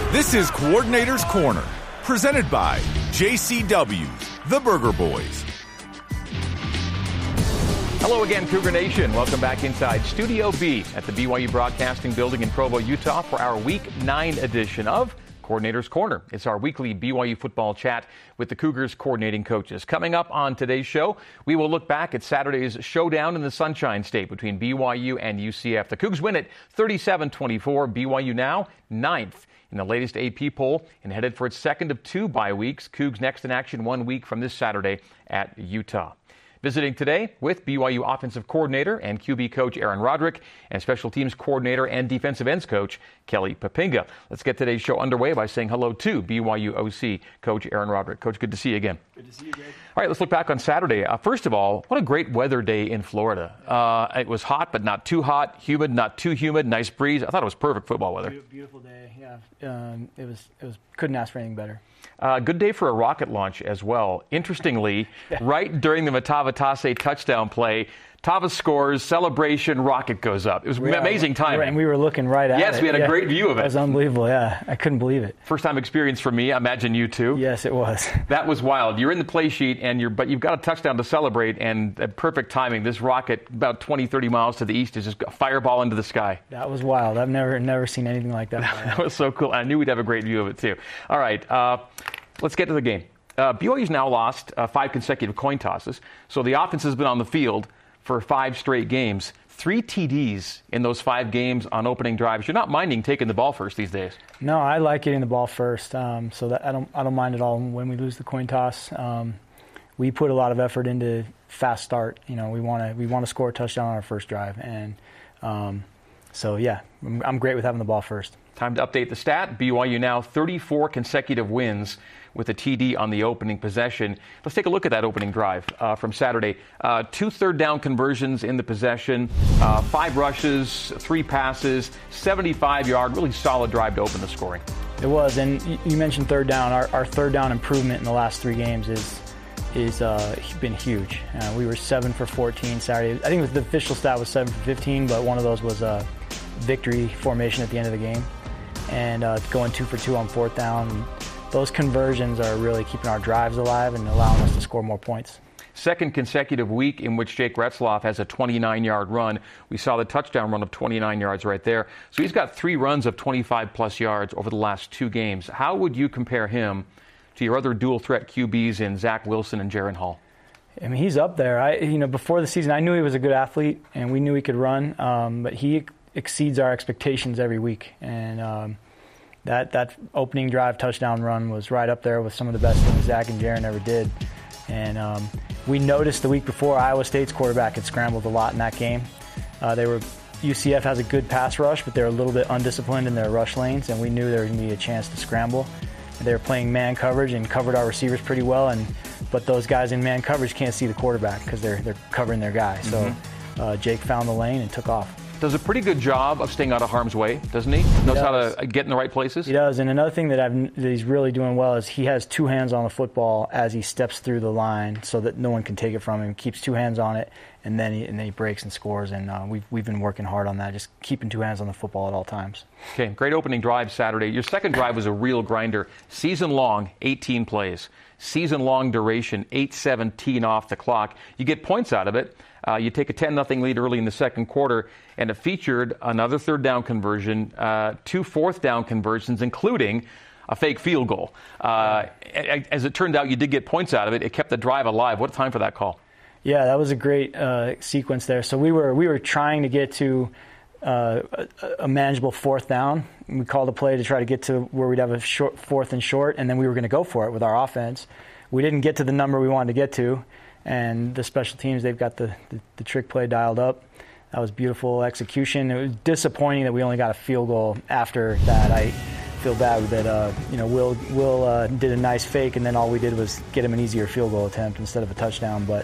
This is Coordinator's Corner, presented by JCW's, the Burger Boys. Hello again, Cougar Nation. Welcome back inside Studio B at the BYU Broadcasting Building in Provo, Utah for our Week 9 edition of Coordinator's Corner. It's our weekly BYU football chat with the Cougars coordinating coaches. Coming up on today's show, we will look back at Saturday's showdown in the Sunshine State between BYU and UCF. The Cougs win it 37-24. BYU now 9th in the latest AP poll and headed for its second of 2 bye weeks. Cougs next in action 1 week from this Saturday at Utah. Visiting today with BYU offensive coordinator and QB coach Aaron Roderick and special teams coordinator and defensive ends coach Kelly Poppinga. Let's get today's show underway by saying hello to BYU OC coach Aaron Roderick. Coach, good to see you again. Good to see you, Greg. All right, let's look back on Saturday. First of all, what a great weather day in Florida. It was hot, but not too hot, humid, not too humid, nice breeze. I thought it was perfect football weather. Beautiful day, yeah. It was couldn't ask for anything better. Good day for a rocket launch as well. Interestingly, right during the Matava Tasse touchdown play, Tava scores, celebration, rocket goes up. It was amazing timing. And we were looking right at it. Yes, we had a great view of it. It was unbelievable, yeah. I couldn't believe it. First time experience for me. I imagine you too. Yes, it was. That was wild. You're in the play sheet, but you've got a touchdown to celebrate, and perfect timing. This rocket, about 20, 30 miles to the east, is just a fireball into the sky. That was wild. I've never seen anything like that. That was so cool. I knew we'd have a great view of it too. All right, let's get to the game. BYU's now lost 5 consecutive coin tosses, so the offense has been on the field for 5 straight games. 3 TDs in those 5 games on opening drives. You're not minding taking the ball first these days. No, I like getting the ball first, so that I don't mind at all when we lose the coin toss. We put a lot of effort into fast start. You know, we want to score a touchdown on our first drive, and so yeah, I'm great with having the ball first. Time to update the stat. BYU now 34 consecutive wins with a TD on the opening possession. Let's take a look at that opening drive from Saturday. 2 third-down conversions in the possession, 5 rushes, 3 passes, 75-yard, really solid drive to open the scoring. It was, and you mentioned third down. Our third down improvement in the last 3 games is been huge. We were 7 for 14 Saturday. I think the official stat was 7 for 15, but one of those was a victory formation at the end of the game. And going 2 for 2 on 4th down. Those conversions are really keeping our drives alive and allowing us to score more points. Second consecutive week in which Jake Retzloff has a 29-yard run. We saw the touchdown run of 29 yards right there. So he's got 3 runs of 25-plus yards over the last 2 games. How would you compare him to your other dual-threat QBs in Zach Wilson and Jaren Hall? I mean, he's up there. Before the season, I knew he was a good athlete, and we knew he could run, but he exceeds our expectations every week. And that opening drive touchdown run was right up there with some of the best things Zach and Jaren ever did. And we noticed the week before Iowa State's quarterback had scrambled a lot in that game. UCF has a good pass rush, but they're a little bit undisciplined in their rush lanes, and we knew there was going to be a chance to scramble. They were playing man coverage and covered our receivers pretty well, but those guys in man coverage can't see the quarterback because they're covering their guy. So Jake found the lane and took off. Does a pretty good job of staying out of harm's way, doesn't he? Knows how to get in the right places? He does, and another thing that he's really doing well is he has 2 hands on the football as he steps through the line so that no one can take it from him. He keeps 2 hands on it, and then he breaks and scores, and we've been working hard on that, just keeping 2 hands on the football at all times. Okay, great opening drive Saturday. Your second drive was a real grinder. Season-long, 18 plays. Season-long duration, 8:17 off the clock. You get points out of it. You take a 10-0 lead early in the second quarter, and it featured another third-down conversion, 2 fourth-down conversions, including a fake field goal. As it turned out, you did get points out of it. It kept the drive alive. What a time for that call. Yeah, that was a great sequence there. So we were trying to get to a manageable 4th down. We called a play to try to get to where we'd have a 4th and short, and then we were going to go for it with our offense. We didn't get to the number we wanted to get to, and the special teams, they've got the trick play dialed up. That was beautiful execution. It was disappointing that we only got a field goal after that. I feel bad that Will did a nice fake, and then all we did was get him an easier field goal attempt instead of a touchdown. But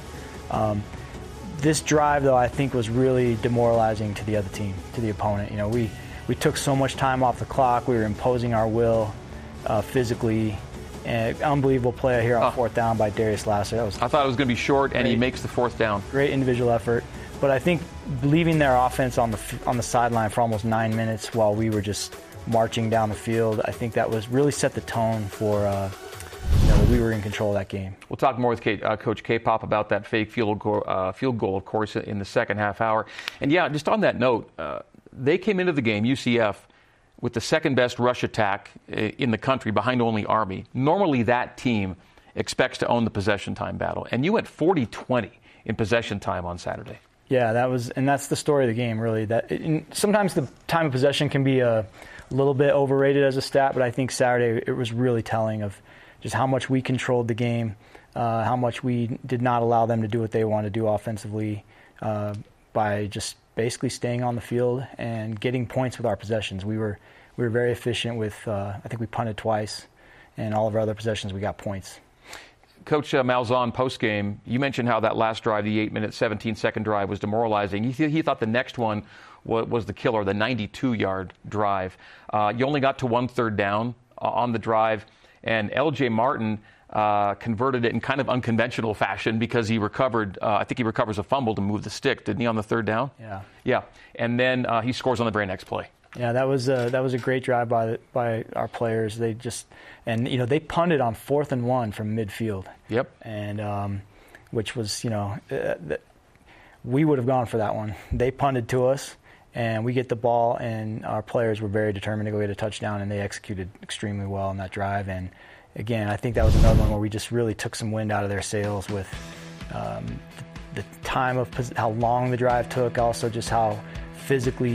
this drive, though, I think was really demoralizing to the other team, to the opponent. We took so much time off the clock. We were imposing our will physically. And unbelievable play here on 4th down by Darius Lasser. I thought it was going to be short, and he makes the 4th down. Great individual effort. But I think leaving their offense on the sideline for almost 9 minutes while we were just marching down the field. I think that was really set the tone for that we were in control of that game. We'll talk more with Coach K-Pop about that fake field goal, of course, in the second half hour. And yeah, just on that note, they came into the game, UCF, with the second best rush attack in the country, behind only Army. Normally that team expects to own the possession time battle, and you went 40-20 in possession time on Saturday. Yeah, that's the story of the game, really. Sometimes the time of possession can be a little bit overrated as a stat, but I think Saturday it was really telling of just how much we controlled the game, how much we did not allow them to do what they wanted to do offensively by just basically staying on the field and getting points with our possessions. We were very efficient with, I think we punted twice, and all of our other possessions we got points. Coach Malzahn, post-game, you mentioned how that last drive, the 8-minute, 17-second drive, was demoralizing. He thought the next one was the killer, the 92-yard drive. You only got to 1 third down on the drive, and L.J. Martin converted it in kind of unconventional fashion because he recovered, I think he recovers a fumble to move the stick, didn't he, on the third down? Yeah. Yeah, and then he scores on the very next play. Yeah, that was a great drive by our players. They they punted on 4th and 1 from midfield. Yep. And which was we would have gone for that one. They punted to us, and we get the ball, and our players were very determined to go get a touchdown, and they executed extremely well on that drive. And again, I think that was another one where we just really took some wind out of their sails with the time of how long the drive took, also just how physical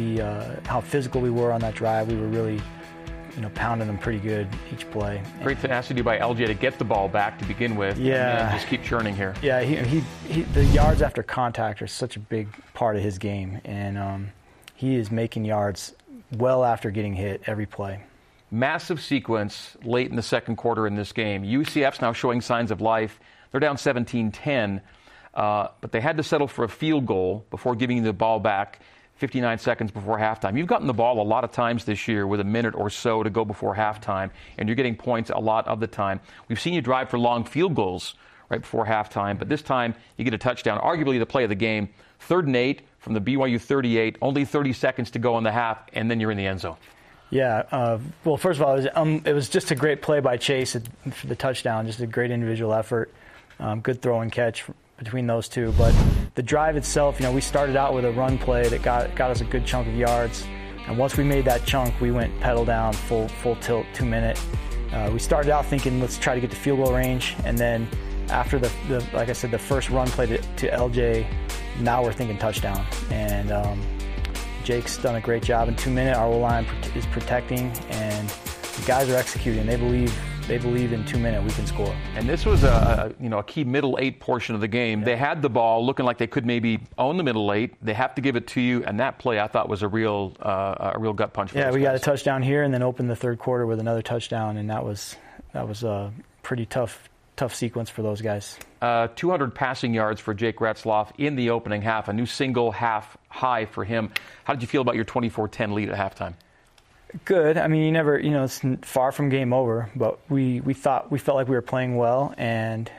we were on that drive. We were really, pounding them pretty good each play. Great tenacity by LJ to get the ball back to begin with. Yeah. And just keep churning here. Yeah, he the yards after contact are such a big part of his game, and he is making yards well after getting hit every play. Massive sequence late in the second quarter in this game. UCF's now showing signs of life. They're down 17-10, but they had to settle for a field goal before giving the ball back 59 seconds before halftime. You've gotten the ball a lot of times this year with a minute or so to go before halftime, and you're getting points a lot of the time. We've seen you drive for long field goals right before halftime, but this time you get a touchdown, arguably the play of the game. 3rd and 8 from the BYU 38, only 30 seconds to go in the half, and then you're in the end zone. Yeah, well, first of all, it was just a great play by Chase for the touchdown, just a great individual effort, good throw and catch between those two. But the drive itself, we started out with a run play that got us a good chunk of yards, and once we made that chunk, we went pedal down, full tilt, 2 minute. We started out thinking, let's try to get to field goal range, and then after like I said, the first run play to LJ, now we're thinking touchdown. And Jake's done a great job in 2 minutes. Our O-line is protecting, and the guys are executing. They believe in 2 minutes we can score. And this was a key middle 8 portion of the game. Yeah. They had the ball, looking like they could maybe own the middle 8. They have to give it to you, and that play I thought was a real gut punch. Yeah, we got a touchdown here, and then opened the third quarter with another touchdown, and that was a pretty tough sequence for those guys. 200 passing yards for Jake Retzloff in the opening half, a new single half high for him. How did you feel about your 24-10 lead at halftime? Good. I mean, it's far from game over, but we felt like we were playing well, and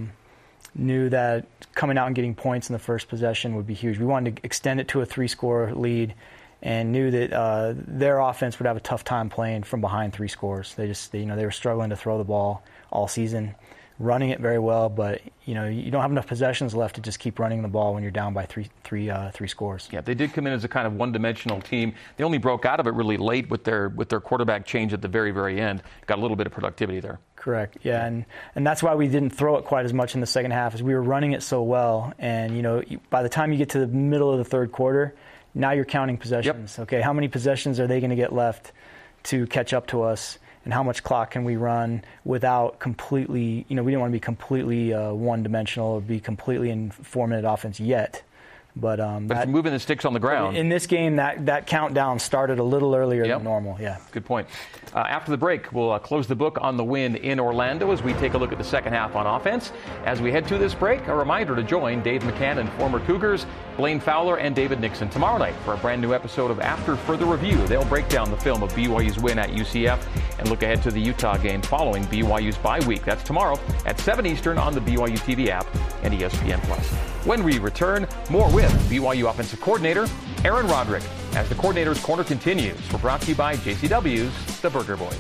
knew that coming out and getting points in the first possession would be huge. We wanted to extend it to a 3-score lead, and knew that their offense would have a tough time playing from behind 3 scores. They were struggling to throw the ball all season, running it very well, but you don't have enough possessions left to just keep running the ball when you're down by three scores. Yeah, they did come in as a kind of one-dimensional team. They only broke out of it really late with their quarterback change at the very, very end. Got a little bit of productivity there. Correct. Yeah, and that's why we didn't throw it quite as much in the second half, as we were running it so well. And by the time you get to the middle of the third quarter, now you're counting possessions. Yep. Okay, how many possessions are they going to get left to catch up to us? And how much clock can we run without completely, we didn't want to be completely one-dimensional or be completely in 4-minute offense yet. But if you're moving the sticks on the ground. In this game, that countdown started a little earlier than normal. Yeah. Good point. After the break, we'll close the book on the win in Orlando as we take a look at the second half on offense. As we head to this break, a reminder to join Dave McCann and former Cougars, Blaine Fowler and David Nixon tomorrow night for a brand new episode of After Further Review. They'll break down the film of BYU's win at UCF and look ahead to the Utah game following BYU's bye week. That's tomorrow at 7 Eastern on the BYU TV app and ESPN+. When we return, more with BYU offensive coordinator Aaron Roderick as the Coordinator's Corner continues. We're brought to you by JCW's The Burger Boys.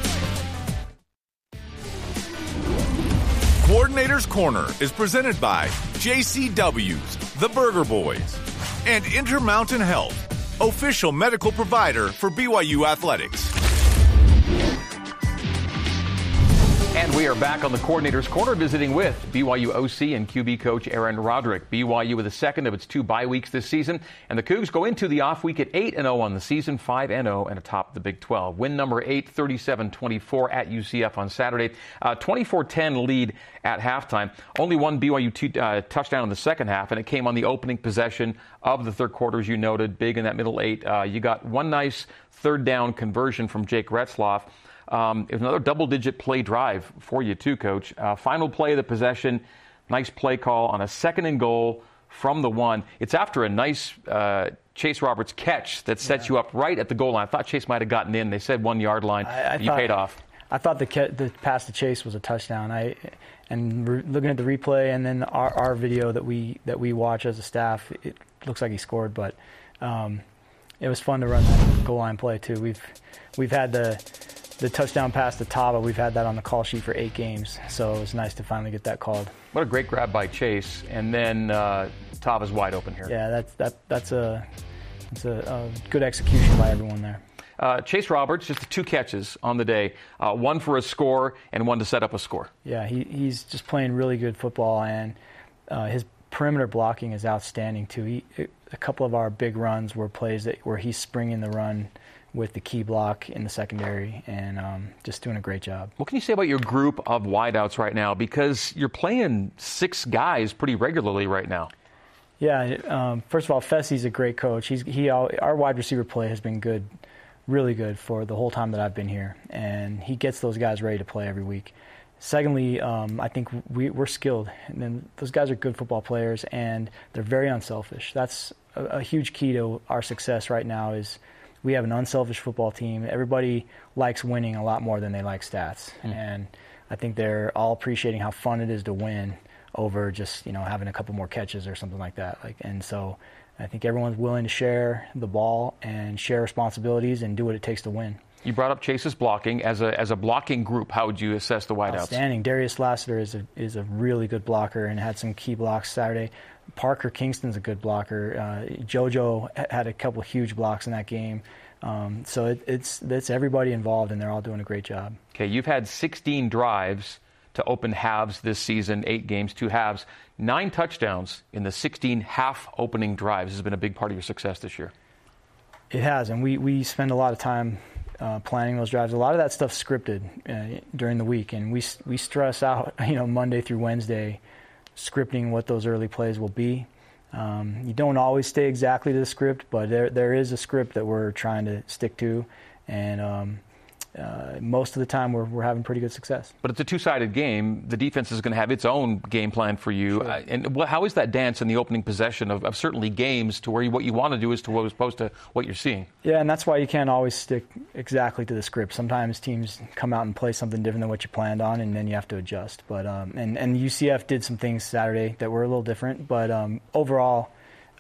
Coordinator's Corner is presented by JCW's The Burger Boys and Intermountain Health, official medical provider for BYU Athletics. And we are back on the Coordinator's Corner visiting with BYU OC and QB coach Aaron Roderick. BYU with the second of its 2 bye weeks this season. And the Cougs go into the off week at 8-0 on the season, 5-0 and atop the Big 12. Win number 8, 37-24 at UCF on Saturday. 24-10 lead at halftime. Only one BYU touchdown in the second half, and it came on the opening possession of the third quarter, as you noted, big in that middle 8. You got one nice third down conversion from Jake Retzloff. It was another double-digit play drive for you, too, Coach. Final play of the possession, nice play call on a 2nd and goal from the 1. It's after a nice Chase Roberts catch that sets you up right at the goal line. I thought Chase might have gotten in. They said 1 yard line. You paid off. I thought the pass to Chase was a touchdown. And looking at the replay and then our video that we watch as a staff, it looks like he scored. But it was fun to run that goal line play, too. We've had the touchdown pass to Tava, we've had that on the call sheet for 8 games, so it was nice to finally get that called. What a great grab by Chase, and then Tava's wide open here. Yeah, that's a good execution by everyone there. Chase Roberts, just 2 catches on the day, 1 for a score and 1 to set up a score. Yeah, he's just playing really good football, and his perimeter blocking is outstanding too. A couple of our big runs were plays where he's springing the run with the key block in the secondary, and just doing a great job. What can you say about your group of wideouts right now? Because you're playing 6 guys pretty regularly right now. Yeah, first of all, Fessie's a great coach. Our wide receiver play has been good, really good for the whole time that I've been here, and he gets those guys ready to play every week. Secondly, I think we're skilled, and then those guys are good football players, and they're very unselfish. That's a huge key to our success right now is we have an unselfish football team. Everybody likes winning a lot more than they like stats. And I think they're all appreciating how fun it is to win over just, having a couple more catches or something like that. And so I think everyone's willing to share the ball and share responsibilities and do what it takes to win. You brought up Chase's blocking. As a blocking group, how would you assess the wideouts? Outstanding. Darius Lassiter is a really good blocker and had some key blocks Saturday. Parker Kingston's a good blocker. JoJo had a couple huge blocks in that game. So it's everybody involved, and they're all doing a great job. Okay, you've had 16 drives to open halves this season, 8 games, 2 halves, 9 touchdowns in the 16 half opening drives. This has been a big part of your success this year. It has, and we spend a lot of time planning those drives. A lot of that stuff's scripted during the week, and we stress out, Monday through Wednesday, scripting what those early plays will be. You don't always stay exactly to the script, but there is a script that we're trying to stick to, and most of the time we're having pretty good success. But it's a 2-sided game. The defense is going to have its own game plan for you. Sure. And how is that dance in the opening possession of certainly games to where what you want to do is to as opposed to what you're seeing? Yeah, and that's why you can't always stick exactly to the script. Sometimes teams come out and play something different than what you planned on, and then you have to adjust. But and UCF did some things Saturday that were a little different. But overall,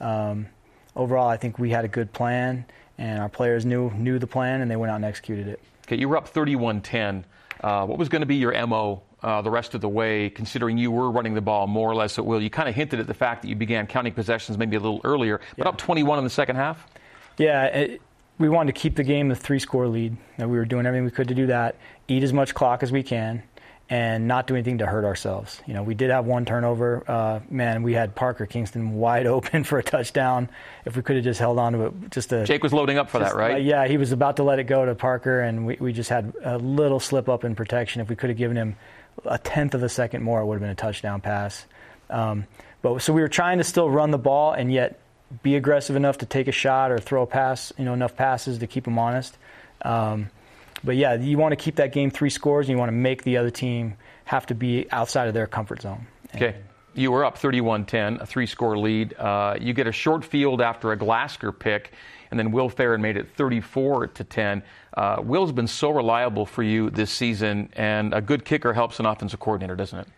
I think we had a good plan, and our players knew the plan, and they went out and executed it. Okay, you were up 31-10. What was going to be your MO the rest of the way, considering you were running the ball more or less at will? You kind of hinted at the fact that you began counting possessions maybe a little earlier, but up 21 in the second half? Yeah, we wanted to keep the game the 3-score lead. And we were doing everything we could to do that, eat as much clock as we can, and not do anything to hurt ourselves. We did have 1 turnover. We had Parker Kingston wide open for a touchdown. If we could have just held on to it, Jake was loading up for that, right? Yeah, he was about to let it go to Parker, and we just had a little slip up in protection. If we could have given him a tenth of a second more, it would have been a touchdown pass. So we were trying to still run the ball and yet be aggressive enough to take a shot or throw a pass, enough passes to keep them honest. But yeah, you want to keep that game 3 scores, and you want to make the other team have to be outside of their comfort zone. Okay. You were up 31-10, a 3-score lead. You get a short field after a Glasgow pick, and then Will Farron made it 34-10. Will's been so reliable for you this season, and a good kicker helps an offensive coordinator, doesn't it?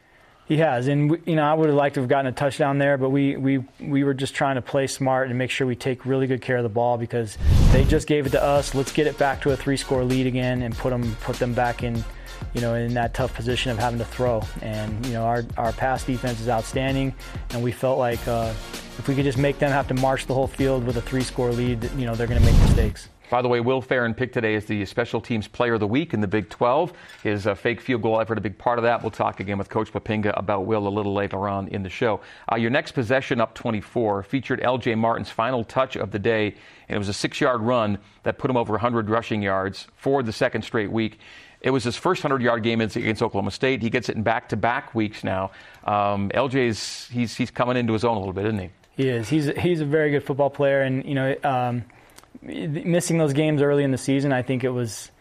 He has, and I would have liked to have gotten a touchdown there, but we were just trying to play smart and make sure we take really good care of the ball because they just gave it to us. Let's get it back to a 3-score lead again and put them back in, in that tough position of having to throw. And our pass defense is outstanding, and we felt like if we could just make them have to march the whole field with a 3-score lead, they're going to make mistakes. By the way, Will Farron picked today as the Special Teams Player of the Week in the Big 12. His fake field goal effort, a big part of that. We'll talk again with Coach Poppinga about Will a little later on in the show. Your next possession, up 24, featured L.J. Martin's final touch of the day, and it was a 6-yard run that put him over 100 rushing yards for the second straight week. It was his first 100-yard game against Oklahoma State. He gets it in back-to-back weeks now. LJ's he's coming into his own a little bit, isn't he? He is. He's a very good football player, and missing those games early in the season, I think it was,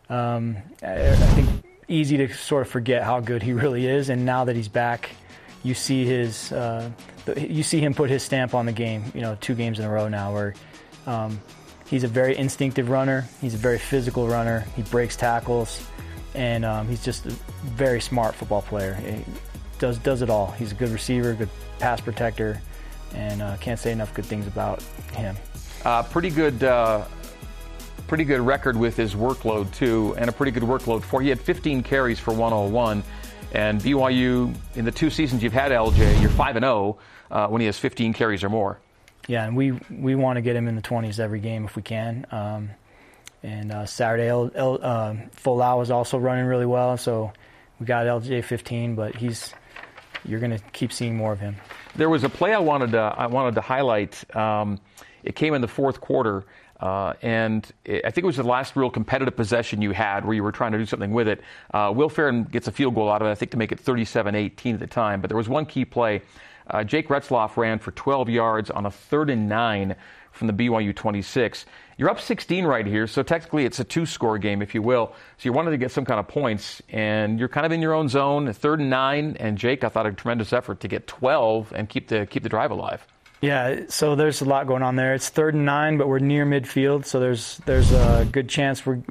easy to sort of forget how good he really is. And now that he's back, you see him put his stamp on the game. 2 games in a row now, where he's a very instinctive runner. He's a very physical runner. He breaks tackles, and he's just a very smart football player. He does it all. He's a good receiver, good pass protector, and can't say enough good things about him. Pretty good record with his workload, too, and a pretty good workload for. He had 15 carries for 101, and BYU, in the 2 seasons you've had LJ, you're 5-0 when he has 15 carries or more. Yeah, and we want to get him in the 20s every game if we can. And Saturday, Folau was also running really well, so we got LJ 15, but you're going to keep seeing more of him. There was a play I wanted to highlight. It came in the fourth quarter, and I think it was the last real competitive possession you had where you were trying to do something with it. Will Farron gets a field goal out of it, I think, to make it 37-18 at the time. But there was one key play. Jake Retzloff ran for 12 yards on a 3rd and 9 from the BYU 26. You're up 16 right here, so technically it's a 2-score game, if you will. So you wanted to get some kind of points, and you're kind of in your own zone, 3rd and 9. And Jake, I thought, a tremendous effort to get 12 and keep the drive alive. Yeah, so there's a lot going on there. It's 3rd and 9, but we're near midfield, so there's a good chance we're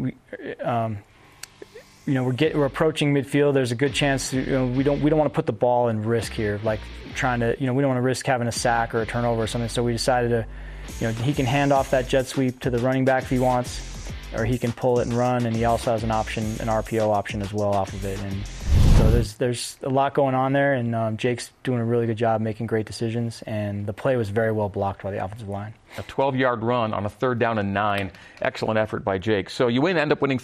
approaching midfield. There's a good chance we don't want to put the ball in risk here, like trying to we don't want to risk having a sack or a turnover or something. So we decided to he can hand off that jet sweep to the running back if he wants, or he can pull it and run, and he also has an RPO option as well off of it. And so there's a lot going on there, and Jake's doing a really good job making great decisions, and the play was very well blocked by the offensive line. A 12-yard run on a 3rd down and 9. Excellent effort by Jake. So you end up winning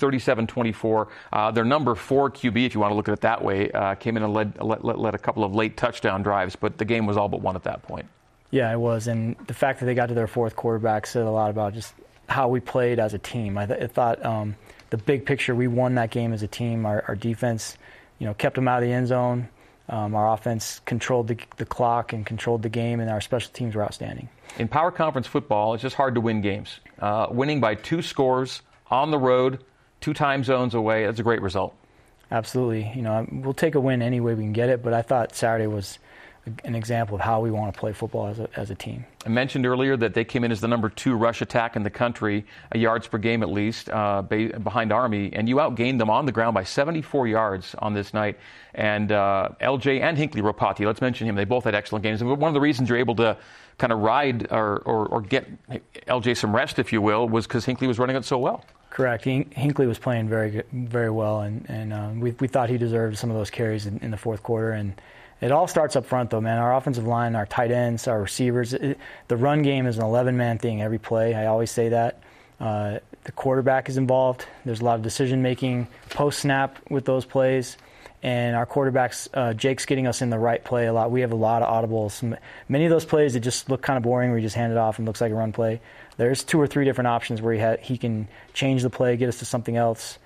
37-24. Their number 4 QB, if you want to look at it that way, came in and led a couple of late touchdown drives, but the game was all but won at that point. Yeah, it was, and the fact that they got to their 4th quarterback said a lot about just how we played as a team. I thought the big picture, we won that game as a team. Our defense, kept them out of the end zone. Our offense controlled the clock and controlled the game, and our special teams were outstanding. In Power Conference football, it's just hard to win games. Winning by 2 scores on the road, 2 time zones away, that's a great result. Absolutely. We'll take a win any way we can get it, but I thought Saturday was an example of how we want to play football as a team. I mentioned earlier that they came in as the number 2 rush attack in the country, yards per game at least, behind Army, and you outgained them on the ground by 74 yards on this night. And LJ and Hinckley Ropati, let's mention him, they both had excellent games. And one of the reasons you're able to kind of ride or get LJ some rest, if you will, was because Hinckley was running it so well. Correct. Hinckley was playing very good, very well, and we thought he deserved some of those carries in the fourth quarter. And it all starts up front, though, man. Our offensive line, our tight ends, our receivers. The run game is an 11-man thing every play. I always say that. The quarterback is involved. There's a lot of decision-making post-snap with those plays. And our quarterbacks, Jake's getting us in the right play a lot. We have a lot of audibles. Many of those plays that just look kind of boring where you just hand it off and it looks like a run play. There's 2 or 3 different options where he can change the play, get us to something else.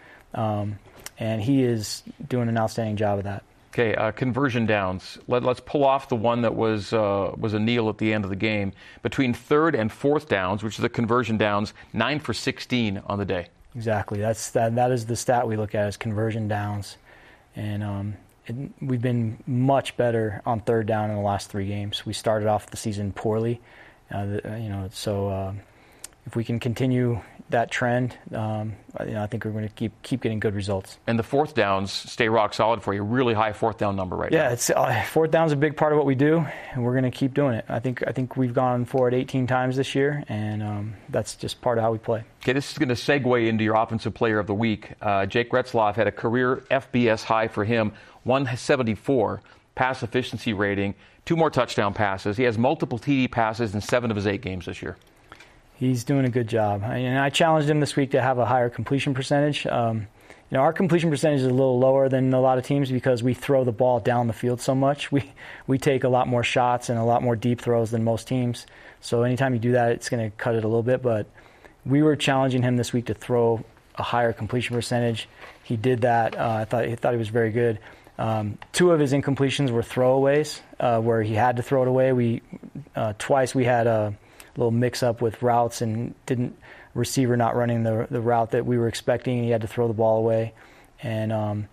And he is doing an outstanding job of that. Okay, conversion downs. Let's pull off the one that was a kneel at the end of the game. Between 3rd and 4th downs, which are the conversion downs, 9 for 16 on the day. Exactly. That is the stat we look at, is conversion downs. And we've been much better on 3rd down in the last 3 games. We started off the season poorly, so if we can continue that trend, I think we're going to keep getting good results. And the fourth downs stay rock solid for you. Really high fourth down number now. Yeah, it's fourth down's a big part of what we do, and we're going to keep doing it. I think we've gone for it 18 times this year, and that's just part of how we play. Okay, this is going to segue into your Offensive Player of the Week. Jake Retzlaff had a career FBS high for him, 174 pass efficiency rating, 2 more touchdown passes. He has multiple TD passes in 7 of his 8 games this year. He's doing a good job. And I challenged him this week to have a higher completion percentage. Our completion percentage is a little lower than a lot of teams because we throw the ball down the field so much. We take a lot more shots and a lot more deep throws than most teams. So anytime you do that, it's going to cut it a little bit. But we were challenging him this week to throw a higher completion percentage. He did that. I thought he was very good. 2 of his incompletions were throwaways where he had to throw it away. Twice we had a little mix-up with routes and receiver not running the route that we were expecting. He had to throw the ball away, and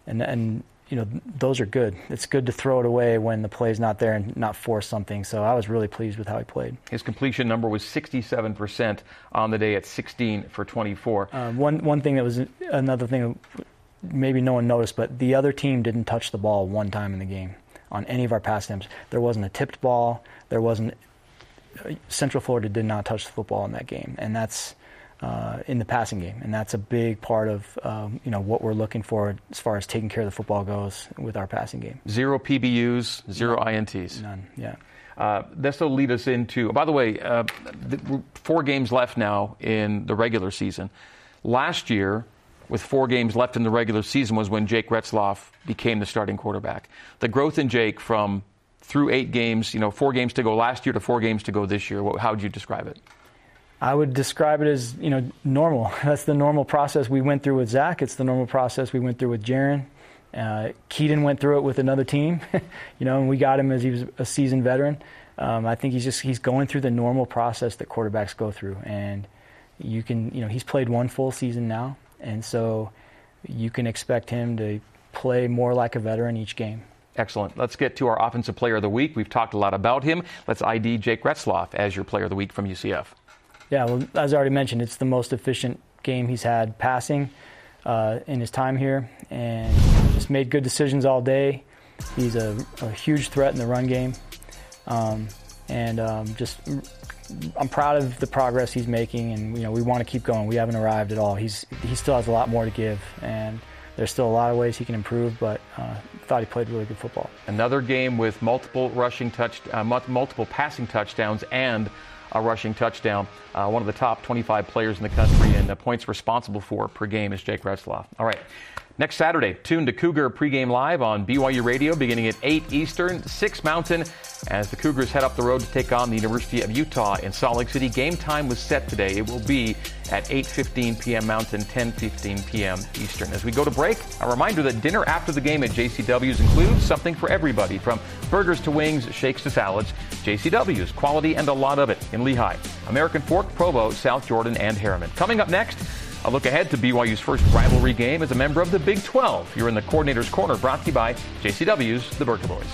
those are good. It's good to throw it away when the play's not there and not force something. So I was really pleased with how he played. His completion number was 67% on the day at 16 for 24. One thing that was another thing maybe no one noticed, but the other team didn't touch the ball one time in the game on any of our pass attempts. There wasn't a tipped ball. There wasn't. Central Florida did not touch the football in that game, and that's in the passing game, and that's a big part of what we're looking for as far as taking care of the football goes with our passing game. 0 PBUs, 0 INTs. None. Yeah. This will lead us into. By the way, 4 games left now in the regular season. Last year, with 4 games left in the regular season, was when Jake Retzlaff became the starting quarterback. The growth in Jake from through 8 games, 4 games to go last year to 4 games to go this year, how would you describe it? I would describe it as, normal. That's the normal process we went through with Zach. It's the normal process we went through with Jaron. Keaton went through it with another team, and we got him as he was a seasoned veteran. I think he's going through the normal process that quarterbacks go through. And he's played 1 full season now. And so you can expect him to play more like a veteran each game. Excellent. Let's get to our Offensive Player of the Week. We've talked a lot about him. Let's ID Jake Retzlaff as your Player of the Week from UCF. Yeah, well, as I already mentioned, it's the most efficient game he's had passing in his time here, and just made good decisions all day. He's a huge threat in the run game, I'm proud of the progress he's making, and we want to keep going. We haven't arrived at all. He still has a lot more to give, and there's still a lot of ways he can improve, but thought he played really good football. Another game with multiple passing touchdowns and a rushing touchdown. One of the top 25 players in the country, and the points responsible for per game is Jake Retzlaff. All right. Next Saturday, tune to Cougar pregame live on BYU Radio beginning at 8 Eastern, 6 Mountain, as the Cougars head up the road to take on the University of Utah in Salt Lake City. Game time was set today. It will be at 8:15 p.m. Mountain, 10:15 p.m. Eastern. As we go to break, a reminder that dinner after the game at JCW's includes something for everybody, from burgers to wings, shakes to salads. JCW's, quality and a lot of it in Lehigh, American Fork, Provo, South Jordan, and Harriman. Coming up next, a look ahead to BYU's first rivalry game as a member of the Big 12. You're in the Coordinator's Corner, brought to you by JCW's The Burger Boys.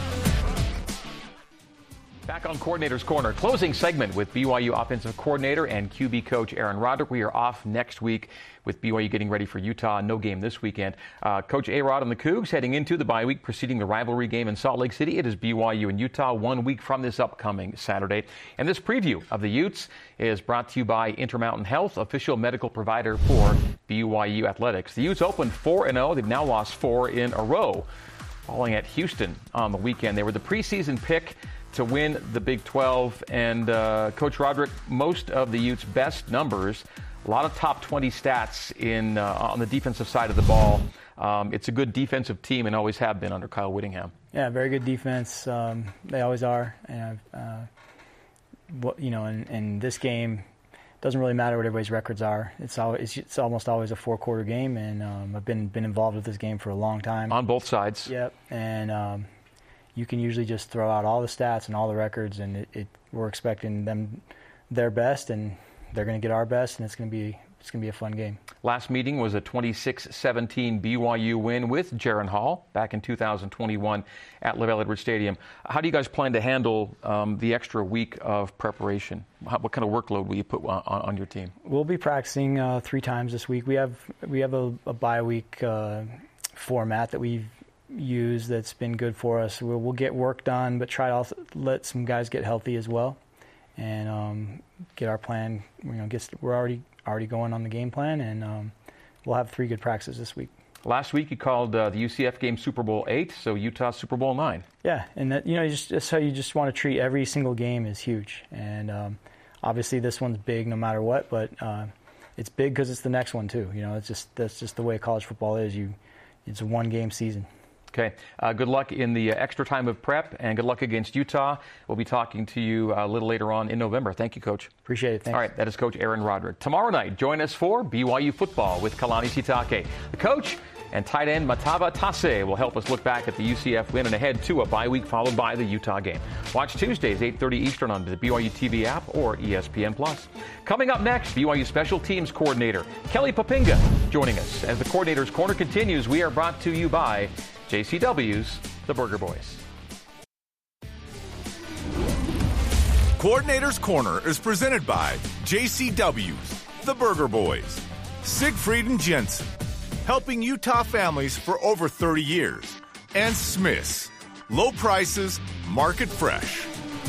Back on Coordinator's Corner, closing segment with BYU offensive coordinator and QB coach Aaron Roderick. We are off next week with BYU getting ready for Utah. No game this weekend. Coach A-Rod and the Cougs heading into the bye week preceding the rivalry game in Salt Lake City. It is BYU and Utah 1 week from this upcoming Saturday. And this preview of the Utes is brought to you by Intermountain Health, official medical provider for BYU Athletics. The Utes opened 4-0. They've now lost 4 in a row, falling at Houston on the weekend. They were the preseason pick to win the Big 12, and Coach Roderick, most of the Utes' best numbers, a lot of top 20 stats on the defensive side of the ball. It's a good defensive team and always have been under Kyle Whittingham. Yeah, very good defense. They always are. And in this game, it doesn't really matter what everybody's records are. It's almost always a 4-quarter game, and I've been involved with this game for a long time. On both sides. Yep, and you can usually just throw out all the stats and all the records, and we're expecting them their best, and they're going to get our best, and it's going to be it's going to be a fun game. Last meeting was a 26-17 BYU win with Jaron Hall back in 2021 at LaVell Edwards Stadium. How do you guys plan to handle the extra week of preparation? What kind of workload will you put on your team? We'll be practicing 3 times this week. We have a bye week format that we've used that's been good for us. We'll get work done, but try to also let some guys get healthy as well, and get our plan. We're already going on the game plan, and we'll have 3 good practices this week. Last week you called the UCF game Super Bowl 8, so Utah Super Bowl 9. Yeah, and that, that's how you just want to treat every single game is huge, and obviously this one's big no matter what, but it's big because it's the next one too. That's just the way college football is. It's a 1-game season. Okay. Good luck in the extra time of prep, and good luck against Utah. We'll be talking to you a little later on in November. Thank you, Coach. Appreciate it. Thanks. All right. That is Coach Aaron Roderick. Tomorrow night, join us for BYU football with Kalani Sitake. The coach and tight end Matava Tasse will help us look back at the UCF win and ahead to a bye week followed by the Utah game. Watch Tuesdays, 8:30 Eastern on the BYU TV app or ESPN+. Coming up next, BYU Special Teams Coordinator Kelly Poppinga joining us. As the Coordinator's Corner continues, we are brought to you by JCW's The Burger Boys. Coordinator's Corner is presented by JCW's The Burger Boys. Siegfried and Jensen, helping Utah families for over 30 years. And Smith's, low prices, market fresh.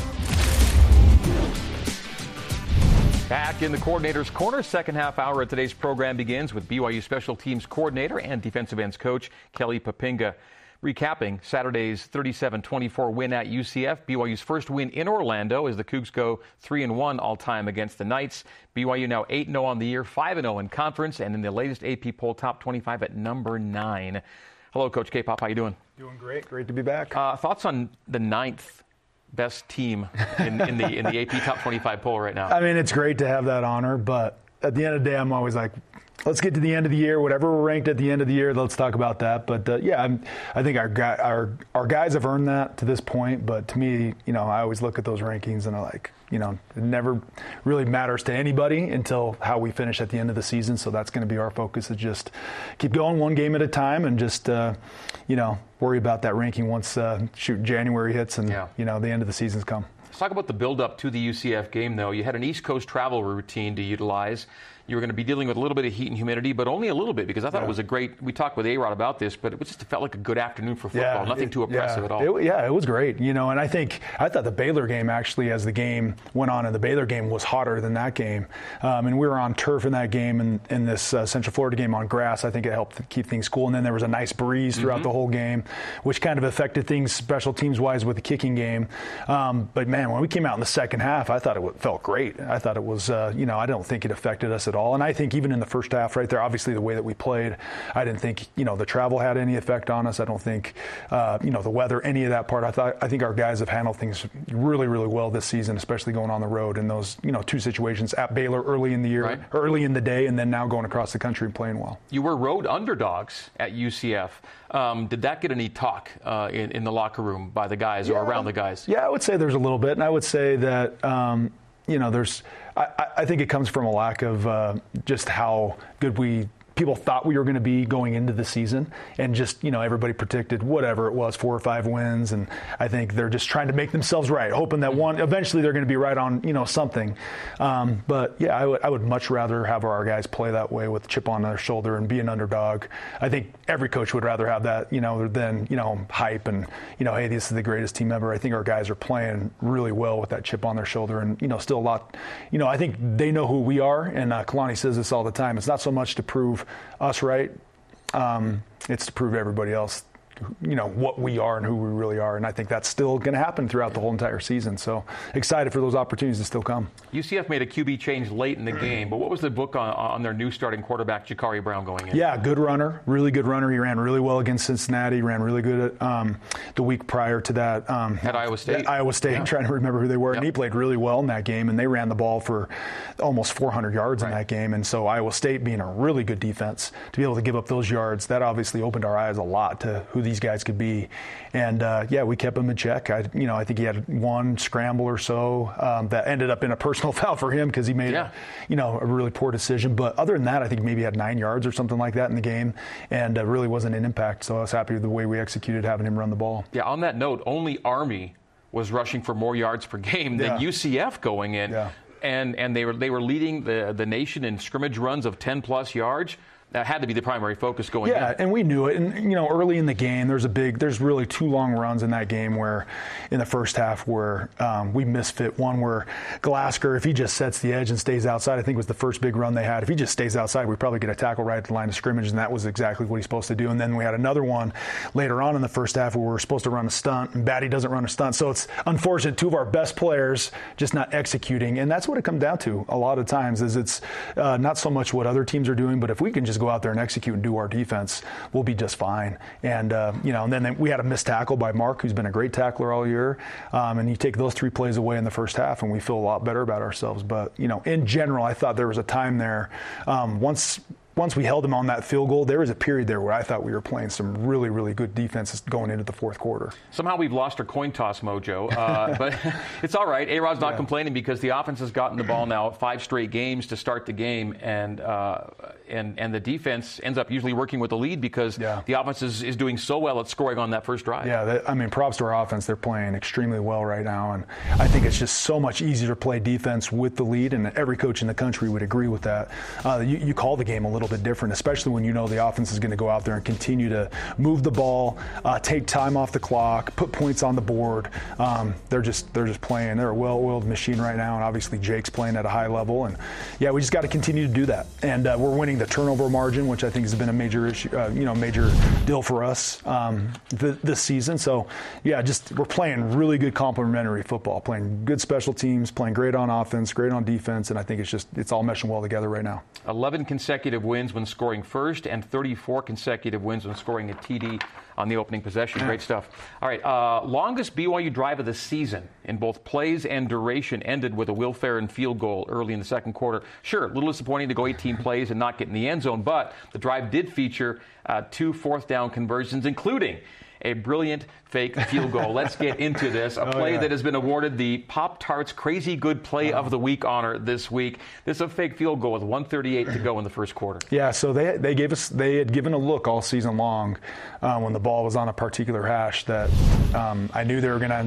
Back in the Coordinator's Corner, second half hour of today's program begins with BYU Special Teams Coordinator and defensive ends coach Kelly Poppinga, recapping Saturday's 37-24 win at UCF, BYU's first win in Orlando as the Cougs go 3-1 all-time against the Knights. BYU now 8-0 on the year, 5-0 in conference, and in the latest AP poll top 25 at number 9. Hello, Coach K-Pop. How you doing? Doing great. Great to be back. Thoughts on the 9th best team in the AP top 25 poll right now? I mean, it's great to have that honor, but at the end of the day, I'm always like, let's get to the end of the year. Whatever we're ranked at the end of the year, let's talk about that. But I think our guys have earned that to this point. But to me, I always look at those rankings and I like, it never really matters to anybody until how we finish at the end of the season. So that's going to be our focus, is just keep going one game at a time and just worry about that ranking once January hits and the end of the season's come. Let's talk about the build-up to the UCF game, though. You had an East Coast travel routine to utilize. You were going to be dealing with a little bit of heat and humidity, but only a little bit, because I thought it was a great – we talked with A-Rod about this, but it felt like a good afternoon for football. Nothing too oppressive at all. It was great. And I thought the Baylor game actually, as the game went on, and the Baylor game was hotter than that game. And we were on turf in that game, and in this Central Florida game on grass, I think it helped keep things cool. And then there was a nice breeze throughout the whole game, which kind of affected things special teams-wise with the kicking game. But, man, when we came out in the second half, I thought it felt great. I thought it was, I don't think it affected us at all. And I think even in the first half right there, obviously the way that we played, I didn't think, the travel had any effect on us. I don't think, the weather, any of that part. I think our guys have handled things really, really well this season, especially going on the road in those, 2 situations at Baylor early in the year, early in the day, and then now going across the country and playing well. You were road underdogs at UCF. Did that get any talk in the locker room by the guys or around the guys? Yeah, I would say there's a little bit, and I would say that, I think it comes from a lack of just how good people thought we were going to be going into the season, and just, everybody predicted whatever it was, 4 or 5 wins, and I think they're just trying to make themselves right, hoping that eventually they're going to be right on, something. But yeah, I would much rather have our guys play that way with a chip on their shoulder and be an underdog. I think every coach would rather have that, than, hype and, hey, this is the greatest team ever. I think our guys are playing really well with that chip on their shoulder, and, still a lot, I think they know who we are, and Kalani says this all the time. It's not so much to prove us right, it's to prove everybody else what we are and who we really are, and I think that's still going to happen throughout the whole entire season. So excited for those opportunities to still come. UCF made a QB change late in the game, but what was the book on their new starting quarterback, Ja'Carri Brown, going in? Yeah, good runner, really good runner. He ran really well against Cincinnati. He ran really good at the week prior to that. At Iowa State. Trying to remember who they were. Yep. And he played really well in that game, and they ran the ball for almost 400 yards in that game. And so Iowa State being a really good defense, to be able to give up those yards, that obviously opened our eyes a lot to who these guys could be. And, we kept him in check. I think he had one scramble or so that ended up in a personal foul for him because he made a really poor decision. But other than that, I think maybe he had 9 yards or something like that in the game, and really wasn't an impact. So I was happy with the way we executed having him run the ball. Yeah, on that note, only Army was rushing for more yards per game than UCF going in. Yeah. And they were leading the nation in scrimmage runs of 10-plus yards. That had to be the primary focus going in. Yeah, and we knew it. And, early in the game, there's really 2 long runs in that game where, in the first half, where we misfit. One where Glasgow, if he just sets the edge and stays outside, I think was the first big run they had. If he just stays outside, we probably get a tackle right at the line of scrimmage, and that was exactly what he's supposed to do. And then we had another one later on in the first half where we were supposed to run a stunt, and Batty doesn't run a stunt. So it's unfortunate, 2 of our best players just not executing. And that's what it comes down to a lot of times, is it's not so much what other teams are doing, but if we can just go out there and execute and do our defense, we'll be just fine. And, and then we had a missed tackle by Mark, who's been a great tackler all year. And you take those 3 plays away in the first half, and we feel a lot better about ourselves. But, in general, I thought there was a time there once we held them on that field goal, there was a period there where I thought we were playing some really, really good defenses going into the fourth quarter. Somehow we've lost our coin toss mojo, but it's all right. A-Rod's not complaining because the offense has gotten the ball now 5 straight games to start the game, and the defense ends up usually working with the lead because the offense is doing so well at scoring on that first drive. Yeah, props to our offense. They're playing extremely well right now, and I think it's just so much easier to play defense with the lead, and every coach in the country would agree with that. You call the game a little bit different, especially when you know the offense is going to go out there and continue to move the ball, take time off the clock, put points on the board. They're just playing. They're a well-oiled machine right now, and obviously Jake's playing at a high level. And we just got to continue to do that. And we're winning the turnover margin, which I think has been a major issue, major deal for us this season. So we're playing really good complementary football, playing good special teams, playing great on offense, great on defense, and I think it's all meshing well together right now. 11 consecutive wins when scoring first, and 34 consecutive wins when scoring a TD on the opening possession. Great stuff. All right, longest BYU drive of the season in both plays and duration ended with a Will Ferrin field goal early in the second quarter. Sure, a little disappointing to go 18 plays and not get in the end zone, but the drive did feature 2 fourth-down conversions, including a brilliant fake field goal. Let's get into this. A play that has been awarded the Pop-Tarts Crazy Good Play of the Week honor this week. This is a fake field goal with 1:38 to go in the first quarter. Yeah, so they had given a look all season long when the ball was on a particular hash that I knew they were going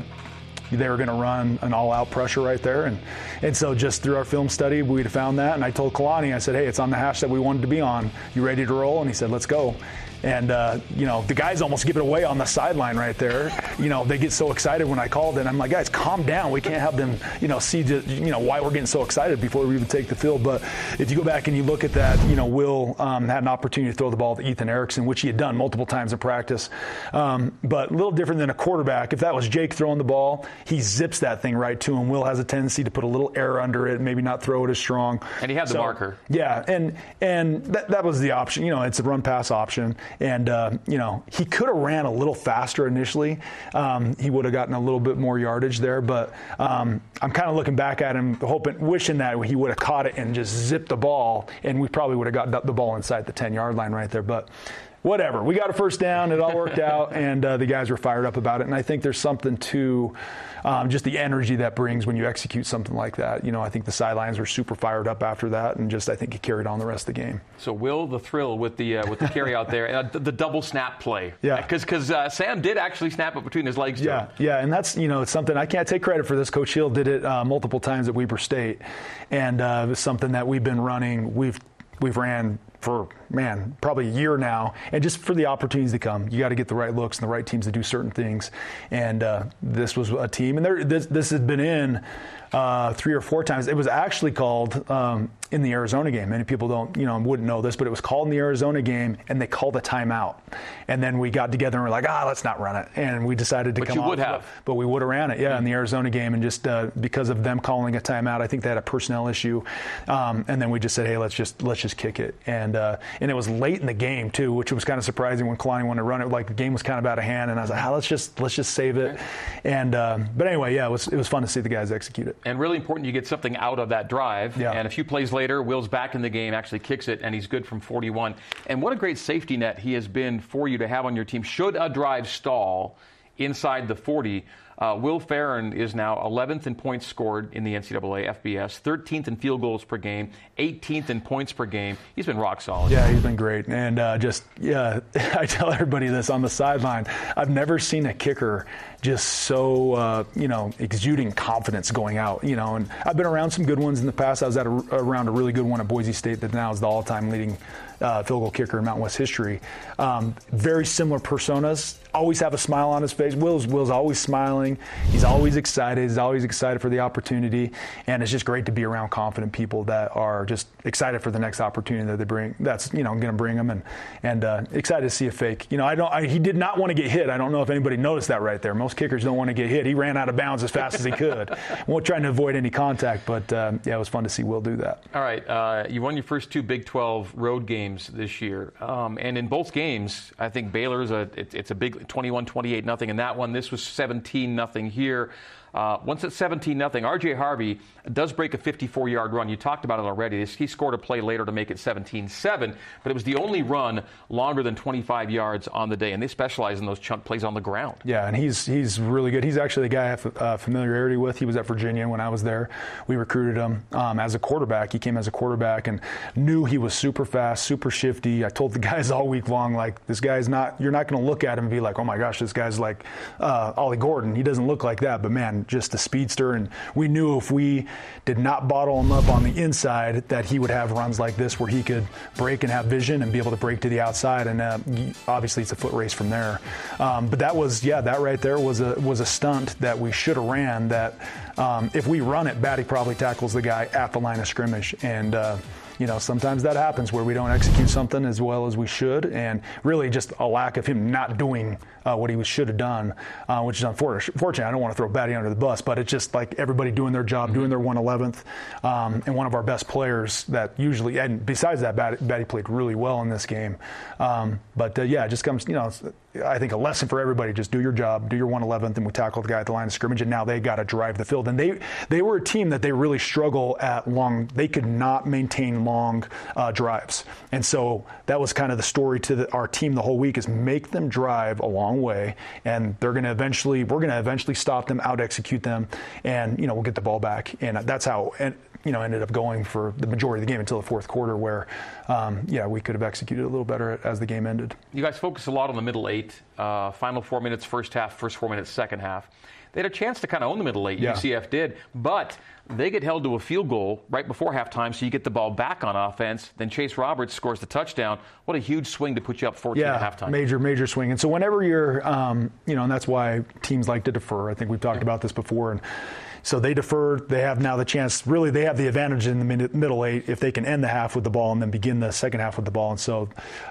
to run an all-out pressure right there. And so just through our film study, we'd found that. And I told Kalani, I said, hey, it's on the hash that we wanted to be on. You ready to roll? And he said, let's go. And, the guys almost give it away on the sideline right there. They get so excited when I called it. I'm like, guys, calm down. We can't have them, see why we're getting so excited before we even take the field. But if you go back and you look at that, Will had an opportunity to throw the ball to Ethan Erickson, which he had done multiple times in practice. But a little different than a quarterback. If that was Jake throwing the ball, he zips that thing right to him. Will has a tendency to put a little air under it, maybe not throw it as strong. And he had the marker. Yeah, and that was the option. It's a run-pass option. And, he could have ran a little faster initially. He would have gotten a little bit more yardage there. But I'm kind of looking back at him, wishing that he would have caught it and just zipped the ball, and we probably would have got the ball inside the 10-yard line right there. But whatever. We got a first down. It all worked out, and the guys were fired up about it. And I think there's something to just the energy that brings when you execute something like that. I think the sidelines were super fired up after that, and I think it carried on the rest of the game. So Will, the thrill with the carry out there, the double snap play. Yeah. Because Sam did actually snap it between his legs. Yeah, and that's it's something I can't take credit for this. Coach Hill did it multiple times at Weber State, and it was something that we've been running. We've ran for, probably a year now, and just for the opportunities to come. You got to get the right looks and the right teams to do certain things, and this was a team, and this had been in 3 or 4 times. It was actually called in the Arizona game. Many people wouldn't know this, but it was called in the Arizona game, and they called a timeout. And then we got together and we're like, let's not run it. And we decided to come off. But you would have. But we would have ran it, in the Arizona game. And just because of them calling a timeout, I think they had a personnel issue. And then we just said, hey, let's just kick it. And it was late in the game too, which was kind of surprising when Kalani wanted to run it. Like the game was kind of out of hand, and I was like, let's just save it. And but anyway, it was fun to see the guys execute it. And really important you get something out of that drive. Yeah. And a few plays later, Will's back in the game, actually kicks it, and he's good from 41. And what a great safety net he has been for you to have on your team. Should a drive stall inside the 40, Will Farron is now 11th in points scored in the NCAA FBS, 13th in field goals per game, 18th in points per game. He's been rock solid. Yeah, he's been great. And I tell everybody this on the sideline. I've never seen a kicker just so, exuding confidence going out, and I've been around some good ones in the past. I was around a really good one at Boise State that now is the all-time leading field goal kicker in Mountain West history. Very similar personas, always have a smile on his face. Will's always smiling. He's always excited. He's always excited for the opportunity. And it's just great to be around confident people that are just excited for the next opportunity that they bring. That's, going to bring them and excited to see a fake. He did not want to get hit. I don't know if anybody noticed that right there. Most kickers don't want to get hit. He ran out of bounds as fast as he could. Trying to avoid any contact, but it was fun to see Will do that. All right. You won your first 2 Big 12 road games this year. And in both games, I think Baylor's it's a big 21-28 nothing in that one. This was 17 nothing here. Once it's 17-0, R.J. Harvey does break a 54-yard run. You talked about it already. He scored a play later to make it 17-7, but it was the only run longer than 25 yards on the day, and they specialize in those chunk plays on the ground. Yeah, and he's really good. He's actually the guy I have familiarity with. He was at Virginia when I was there. We recruited him as a quarterback. He came as a quarterback and knew he was super fast, super shifty. I told the guys all week long, like, this guy's not – you're not going to look at him and be like, oh, my gosh, this guy's like Ollie Gordon. He doesn't look like that, but, man, just a speedster, and we knew if we did not bottle him up on the inside that he would have runs like this where he could break and have vision and be able to break to the outside, and obviously it's a foot race from there. But that right there was a stunt that we should have ran that if we run it, Batty probably tackles the guy at the line of scrimmage, and sometimes that happens where we don't execute something as well as we should, and really just a lack of him not doing what he should have done, which is unfortunate. I don't want to throw Batty under the bus, but it's just like everybody doing their job, doing their 111th, and one of our best players that usually, and besides that, Batty played really well in this game. It just comes, I think a lesson for everybody, just do your job, do your 111th, and we tackle the guy at the line of scrimmage, and now they got to drive the field. And they were a team that they really struggle at long. They could not maintain long drives. And so that was kind of the story to our team the whole week, is make them drive a long way, and we're going to eventually stop them, out execute them, and we'll get the ball back. And that's how ended up going for the majority of the game until the fourth quarter, where we could have executed a little better as the game ended. You guys focus a lot on the middle 8, final 4 minutes first half, first 4 minutes second half. They had a chance to kind of own the middle 8, UCF did, but they get held to a field goal right before halftime, so you get the ball back on offense. Then Chase Roberts scores the touchdown. What a huge swing to put you up 14 at halftime. Major swing. And so whenever you're, and that's why teams like to defer. I think we've talked about this before. And so they deferred. They have now the chance. Really, they have the advantage in the middle 8 if they can end the half with the ball and then begin the second half with the ball. And so,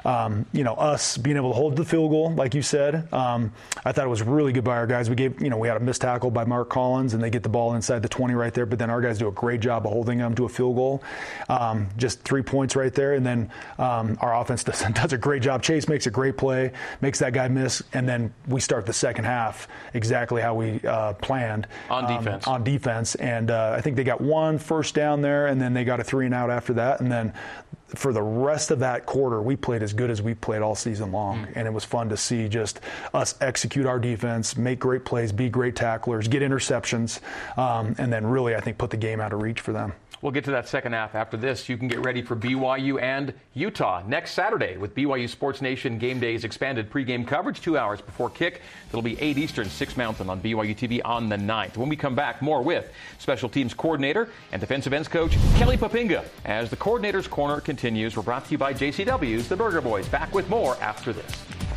us being able to hold the field goal, like you said, I thought it was really good by our guys. We had a missed tackle by Mark Collins, and they get the ball inside the 20 right there. But then our guys do a great job of holding them to a field goal. Just 3 points right there. And then our offense does a great job. Chase makes a great play, makes that guy miss, and then we start the second half exactly how we planned. On defense, and I think they got 1 first down there, and then they got a 3-and-out after that, and then for the rest of that quarter, we played as good as we played all season long, and it was fun to see just us execute our defense, make great plays, be great tacklers, get interceptions, and then really, I think, put the game out of reach for them. We'll get to that second half after this. You can get ready for BYU and Utah next Saturday with BYU Sports Nation Game Day's expanded pregame coverage 2 hours before kick. It'll be 8 Eastern, 6 Mountain on BYU TV on the 9th. When we come back, more with Special Teams Coordinator and Defensive Ends Coach Kelly Poppinga. As the Coordinator's Corner continues, we're brought to you by JCW's The Burger Boys. Back with more after this.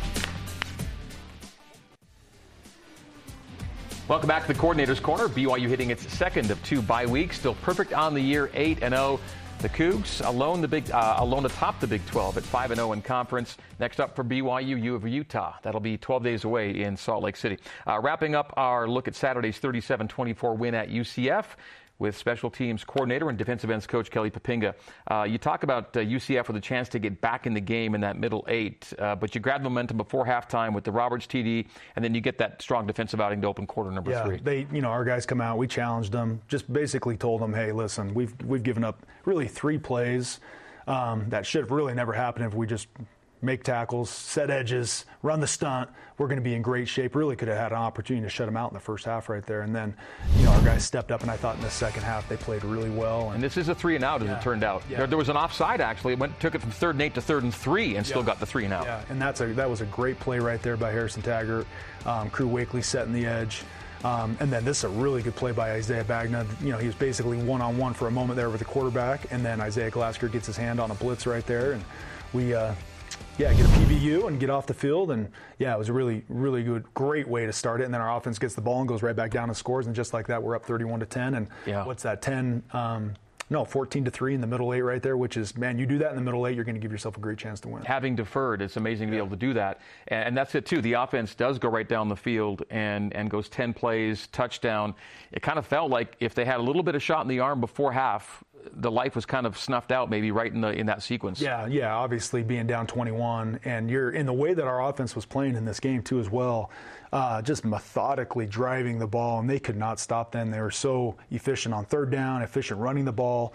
Welcome back to the Coordinator's Corner. BYU hitting its second of 2 bye weeks. Still perfect on the year, 8-0. The Cougs alone atop the Big 12 at 5-0 in conference. Next up for BYU, U of Utah. That'll be 12 days away in Salt Lake City. Wrapping up our look at Saturday's 37-24 win at UCF. with special teams coordinator and defensive ends coach Kelly Poppinga. You talk about UCF with a chance to get back in the game in that middle eight, but you grab momentum before halftime with the Roberts TD, and then you get that strong defensive outing to open quarter number 3. Yeah, our guys come out, we challenged them, just basically told them, hey, listen, we've given up really 3 plays that should have really never happened if we just make tackles, set edges, run the stunt. We're going to be in great shape. Really could have had an opportunity to shut them out in the first half right there. And then, our guys stepped up, and I thought in the second half they played really well. And this is a 3-and-out, as it turned out. Yeah. There was an offside, actually. It took it from 3rd and 8 to 3rd and 3 and still got the 3-and-out. Yeah, and that was a great play right there by Harrison Taggart. Crew Wakely setting the edge. And then this is a really good play by Isaiah Bagna. He was basically one-on-one for a moment there with the quarterback, and then Isaiah Glasgow gets his hand on a blitz right there, and we get a PBU and get off the field. And, it was a really, really good, great way to start it. And then our offense gets the ball and goes right back down and scores. And just like that, we're up 31-10. And what's that, 14-3 in the middle 8 right there, which is, man, you do that in the middle 8, you're going to give yourself a great chance to win. Having deferred, it's amazing to be able to do that. And that's it, too. The offense does go right down the field and goes 10 plays, touchdown. It kind of felt like if they had a little bit of shot in the arm before half, the life was kind of snuffed out maybe right in that sequence. Yeah, obviously being down 21, and you're in the way that our offense was playing in this game too as well, just methodically driving the ball, and they could not stop them. They were so efficient on 3rd down, efficient running the ball.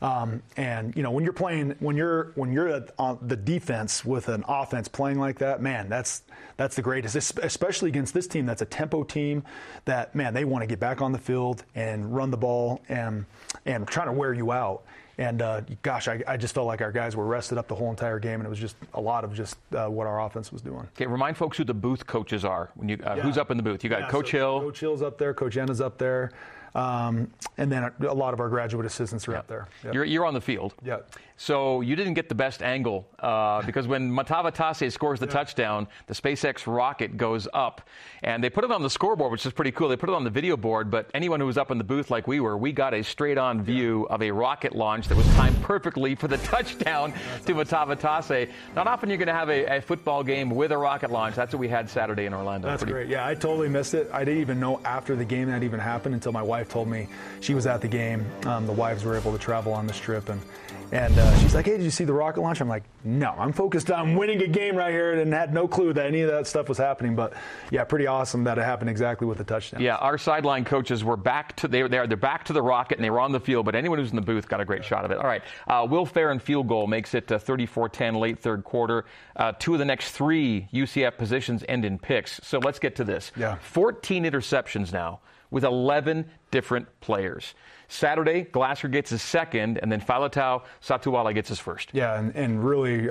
And when you're on the defense with an offense playing like that, man, that's the greatest, especially against this team that's a tempo team that, man, they want to get back on the field and run the ball and trying to wear you out. And, I just felt like our guys were rested up the whole entire game, and it was just a lot of just what our offense was doing. Okay, remind folks who the booth coaches are. Who's up in the booth? You got Coach Hill. Coach Hill's up there. Coach Enna's up there. And then a lot of our graduate assistants are up there. Yep. You're on the field. Yeah. So you didn't get the best angle because when Matavatasse scores the touchdown, the SpaceX rocket goes up. And they put it on the scoreboard, which is pretty cool. They put it on the video board, but anyone who was up in the booth like we were, we got a straight-on view of a rocket launch that was timed perfectly for the touchdown to Matavatasse. Not often you're going to have a football game with a rocket launch. That's what we had Saturday in Orlando. That's great. Yeah, I totally missed it. I didn't even know after the game that even happened until my wife told me she was at the game. The wives were able to travel on this trip, and she's like, hey, did you see the rocket launch? I'm like, no, I'm focused on winning a game right here, and had no clue that any of that stuff was happening. But yeah, pretty awesome that it happened exactly with the touchdown. Yeah, our sideline coaches were back to they're back to the rocket, and they were on the field, but anyone who's in the booth got a great shot of it. All right, Will Farron field goal makes it 34-10 late 3rd quarter. 2 of the next 3 UCF positions end in picks. So let's get to this. Yeah. 14 interceptions now with 11 different players. Saturday, Glasser gets his second, and then Faletau Satuala gets his first. Yeah, and really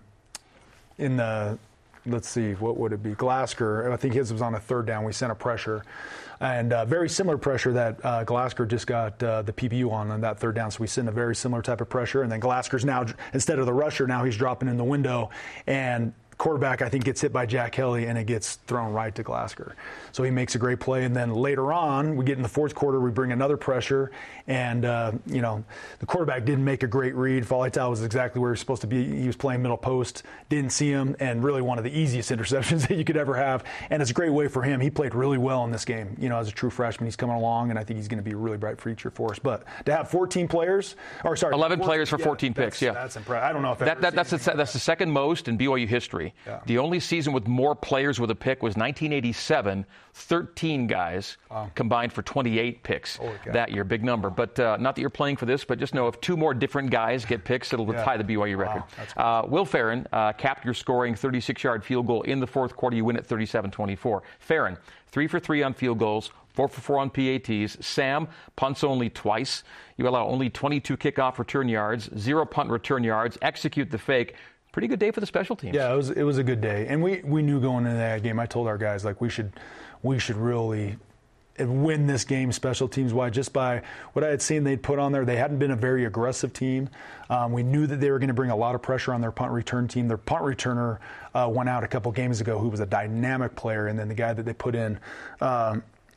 in the, let's see, what would it be? Glasser, I think his was on a 3rd down. We sent a pressure, and very similar pressure that Glasser just got the PBU on that 3rd down. So we sent a very similar type of pressure, and then Glasser's now, instead of the rusher, now he's dropping in the window, and quarterback, I think, gets hit by Jack Kelly, and it gets thrown right to Glasser. So he makes a great play. And then later on, we get in the 4th quarter, we bring another pressure, and, the quarterback didn't make a great read. Faletau was exactly where he was supposed to be. He was playing middle post, didn't see him, and really one of the easiest interceptions that you could ever have. And it's a great way for him. He played really well in this game. As a true freshman, he's coming along, and I think he's going to be a really bright future for us. But to have 11 players for 14 picks, that's impressive. I don't know if that's the second most in BYU history. Yeah. The only season with more players with a pick was 1987. 13 guys combined for 28 picks that year. Big number. But not that you're playing for this, but just know if 2 more different guys get picks, it'll tie the BYU record. Will Farron capped your scoring 36-yard field goal in the 4th quarter. You win at 37-24. Farron, 3 for 3 on field goals, 4 for 4 on PATs. Sam punts only twice. You allow only 22 kickoff return yards, 0 punt return yards, execute the fake. Pretty good day for the special teams. Yeah, it was a good day. And we knew going into that game, I told our guys, like, we should really win this game special teams wise, just by what I had seen they'd put on there. They hadn't been a very aggressive team. We knew that they were going to bring a lot of pressure on their punt return team. Their punt returner went out a couple games ago, who was a dynamic player, and then the guy that they put in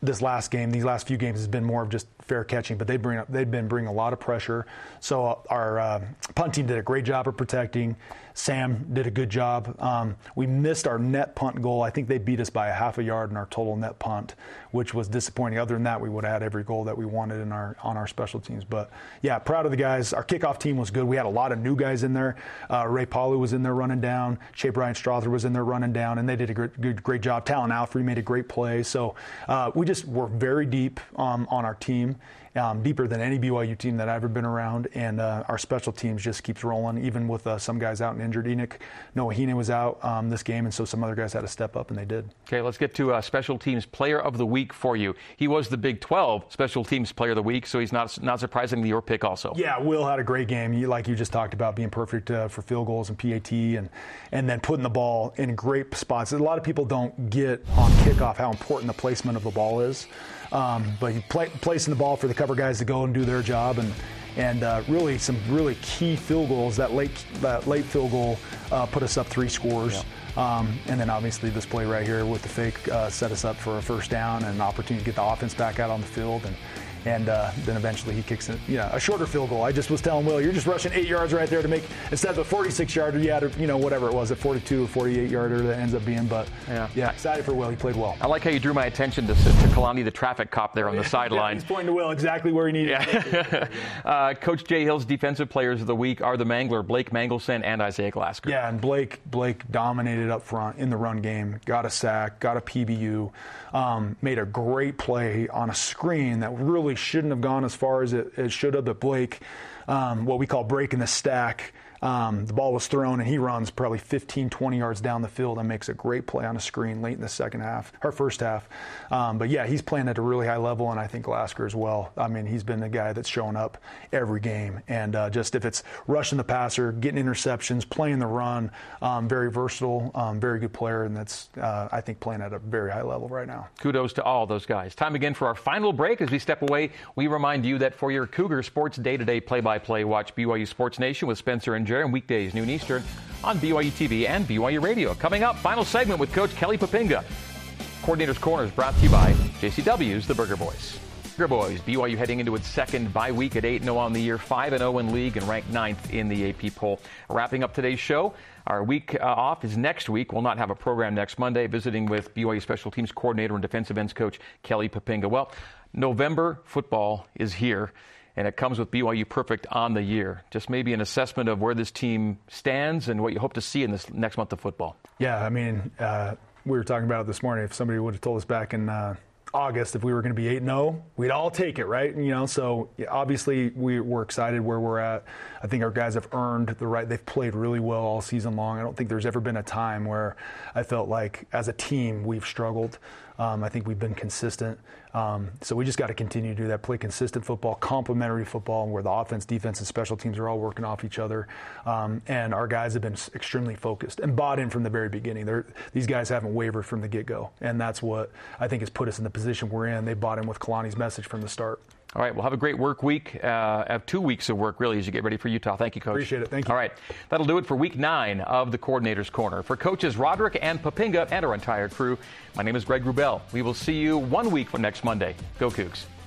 this last game, these last few games, has been more of just fair catching, but they've been bringing a lot of pressure. So our punt team did a great job of protecting. Sam did a good job. We missed our net punt goal. I think they beat us by a half a yard in our total net punt, which was disappointing. Other than that, we would have had every goal that we wanted on our special teams. But yeah, proud of the guys. Our kickoff team was good. We had a lot of new guys in there. Ray Paulu was in there running down. Shea Bryant Strother was in there running down, and they did a great job. Talon Alfrey made a great play. So we just were very deep on our team. Deeper than any BYU team that I've ever been around, and our special teams just keeps rolling, even with some guys out and injured. Noah Hine was out this game, and so some other guys had to step up, and they did. Okay, let's get to Special Teams Player of the Week for you. He was the Big 12 Special Teams Player of the Week, so he's not surprisingly your pick also. Yeah, Will had a great game, like you just talked about, being perfect for field goals and PAT, and then putting the ball in great spots. A lot of people don't get on kickoff how important the placement of the ball is. But he placing the ball for the cover guys to go and do their job, and really some really key field goals. That late field goal put us up 3 scores. Yep. And then obviously this play right here with the fake set us up for a first down and an opportunity to get the offense back out on the field. And then eventually he kicks a shorter field goal. I just was telling Will, you're just rushing 8 yards right there to make, instead of a 46-yarder, you had whatever it was, a 42 or 48-yarder that ends up being. But yeah, excited for Will. He played well. I like how you drew my attention to Kalani, the traffic cop there on the sideline. He's pointing to Will exactly where he needed it. Coach Jay Hill's Defensive Players of the Week are the Mangler, Blake Mangelson and Isaiah Glasker. Yeah, and Blake dominated up front in the run game, got a sack, got a PBU, made a great play on a screen that really shouldn't have gone as far as it should have, but Blake, what we call breaking the stack, the ball was thrown and he runs probably 15, 20 yards down the field and makes a great play on a screen late in the first half. But yeah, he's playing at a really high level, and I think Glasker as well. I mean, he's been the guy that's showing up every game, and just if it's rushing the passer, getting interceptions, playing the run, very versatile, very good player, and that's, I think, playing at a very high level right now. Kudos to all those guys. Time again for our final break. As we step away, we remind you that for your Cougar Sports day-to-day play-by-play, watch BYU Sports Nation with Spencer and Jerry on weekdays, noon Eastern, on BYU TV and BYU Radio. Coming up, final segment with Coach Kelly Poppinga. Coordinator's Corner is brought to you by JCW's The Burger Boys. Burger Boys, BYU heading into its second bye week at 8-0 on the year, 5-0 in league, and ranked 9th in the AP poll. Wrapping up today's show, our week off is next week. We'll not have a program next Monday, visiting with BYU Special Teams Coordinator and Defensive Ends Coach Kelly Poppinga. Well, November football is here, and it comes with BYU Perfect on the year. Just maybe an assessment of where this team stands and what you hope to see in this next month of football. Yeah, I mean, we were talking about it this morning. If somebody would have told us back in August if we were going to be 8-0, we'd all take it, right? So obviously we're excited where we're at. I think our guys have earned the right. They've played really well all season long. I don't think there's ever been a time where I felt like as a team we've struggled. I think we've been consistent. So we just got to continue to do that, play consistent football, complementary football, where the offense, defense, and special teams are all working off each other. And our guys have been extremely focused and bought in from the very beginning. These guys haven't wavered from the get-go, and that's what I think has put us in the position we're in. They bought in with Kalani's message from the start. All right, we'll have a great work week. Have 2 weeks of work, really, as you get ready for Utah. Thank you, Coach. Appreciate it. Thank you. All right, that'll do it for Week 9 of the Coordinator's Corner. For Coaches Roderick and Poppinga and our entire crew, my name is Greg Wrubell. We will see you 1 week from next Monday. Go Cougs.